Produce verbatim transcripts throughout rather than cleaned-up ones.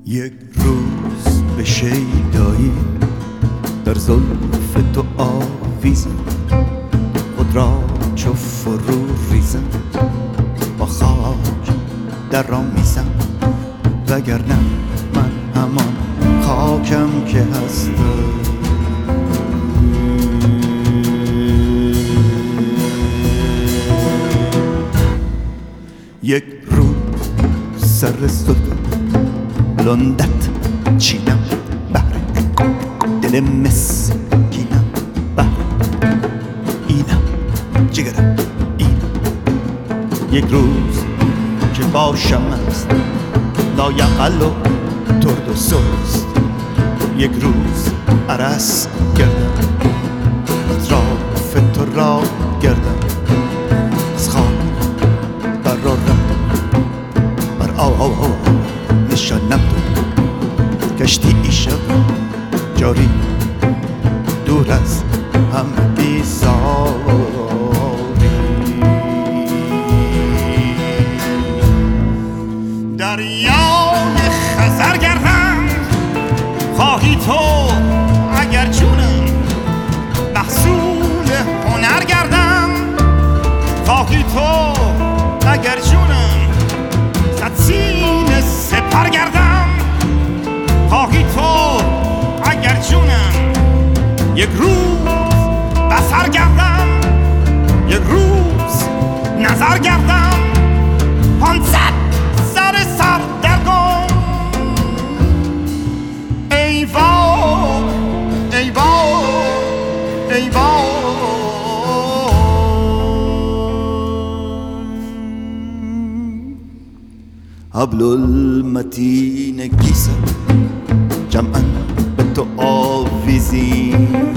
یک روز به شیدایی در زلف تو آویزم، خود را چو فرو ریزم، با خاک در آمیزم، وگرنه من همان خاکم که هستم. یک روز سر صدف لندت چینم، بهر دل مسکینم، بهر اینم جگرم اینم. یک روز که باشم است لایقل و ترد و سست، یک روز عرس گردم اطراف تو را گردم، از خواب برارم بر آو آو آو نشانم تو کشتی ایشب جاری دور از هم بیزاری. دریای خزر گردم خواهی تو اگر جونم، محصول هنر گردم خواهی تو اگر جونم، صد سینه سپر گردم خواهی تو اگر جونم. یک روز بصر گردم، یک روز نظر گردم، پانصد سر سر درگم. ای وای ای وای ای وای. حبل المتین کیسه جمعاً به تو آویزیم،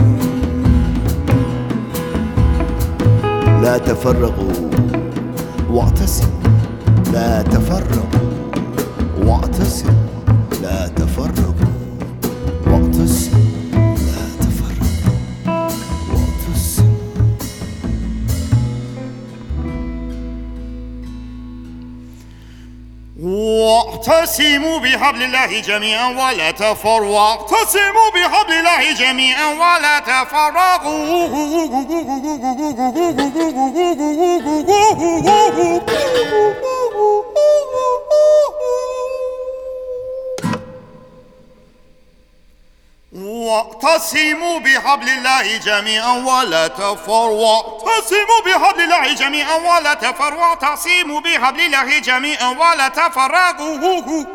لا تفرقوا واعتصموا، لا تفرقوا واعتصموا، لا تفرقوا واعتصموا، لا تفرقوا واعتصموا. واعتصموا بحبل الله جميعا ولا تفرقوا، واعتصموا بحبل الله جميعا ولا تفرقوا. واعتصموا بحبل الله جميعا ولا تفرقوا، واعتصموا بحبل الله جميعا ولا تفرقوا، واعتصموا بحبل الله جميعا ولا تفرقوا.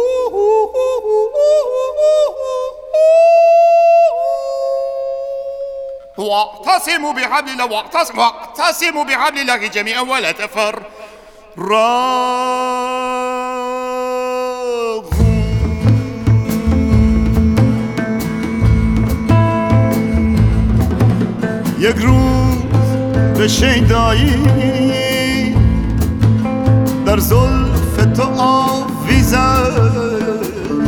واعتصموا بحبل الله، واعتصموا بحبل الله جميعا ولا تفرقوا. یک روز به شیدایی در زلف تو آویزم،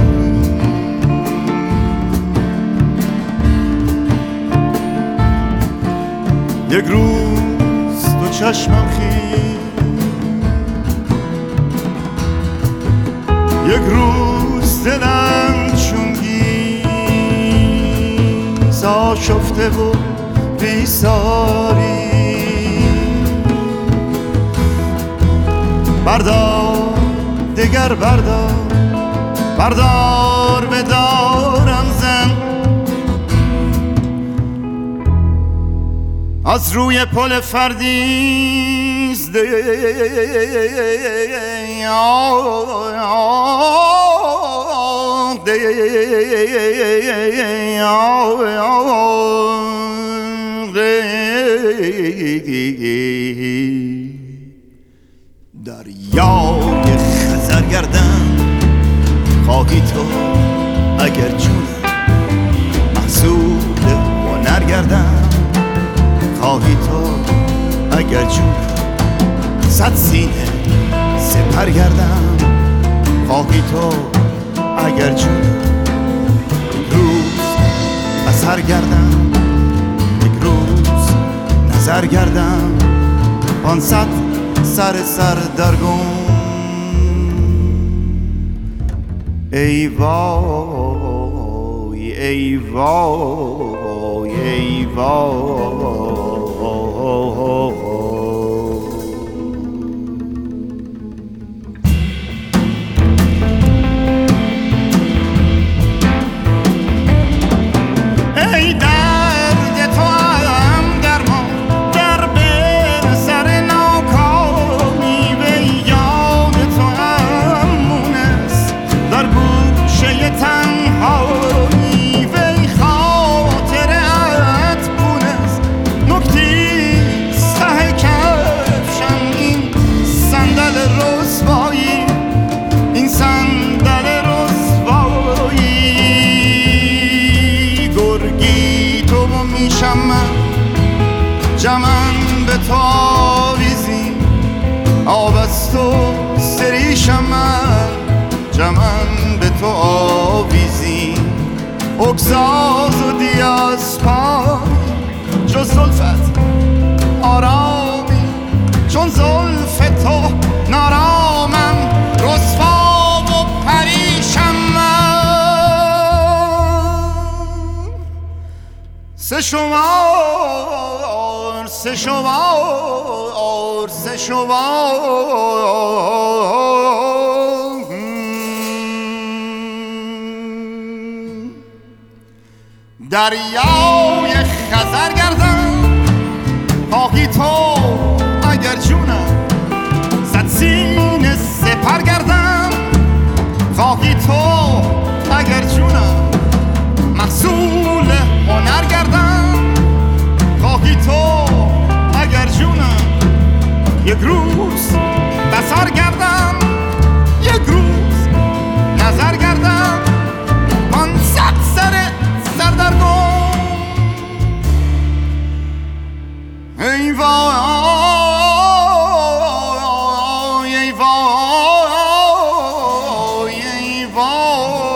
یک روز تو چشمم خیز، یک روز دلم چونگیز آشفته و بیساری. بردار دگر بردار، بردار بدارم زن از روی پل فردیز ده دریای خزر گردم خواهی تو اگر جونم، محصول هنر گردم خواهی تو اگر جونم، صد سینه سپر گردم خواهی تو اگر جونم. یک روز بصر گردم، یک روز نظر گردم، پانصد سر سر درگم. ای وای ای وای ای وای. ای درد تو هم درمان در بر سر ناکامی و یاد تو هم مونس در گوشه تنهایی و خاطرت بونس نکتیست ته کفشم این صندل رسوایی این صندل رسوایی گرگی تو میشم من جمن به تو آویزی آب از تو سریشم من جمن به تو آویزی اگزاز و دیاز پای جز زلفت آرامی چون زلف تو نارامم رسوا و پریشم من سه شمار سه شمار سه شمار دریای خزر گردم خواهی تو اگر جونم صد سینه سپر گردم خواهی تو اگر جونم محصول هنر گردم خواهی تو اگر جونم یک روز بسر گردم یک روز نظر گردم پانصد سر سردرگم ای وای ای وای ای وای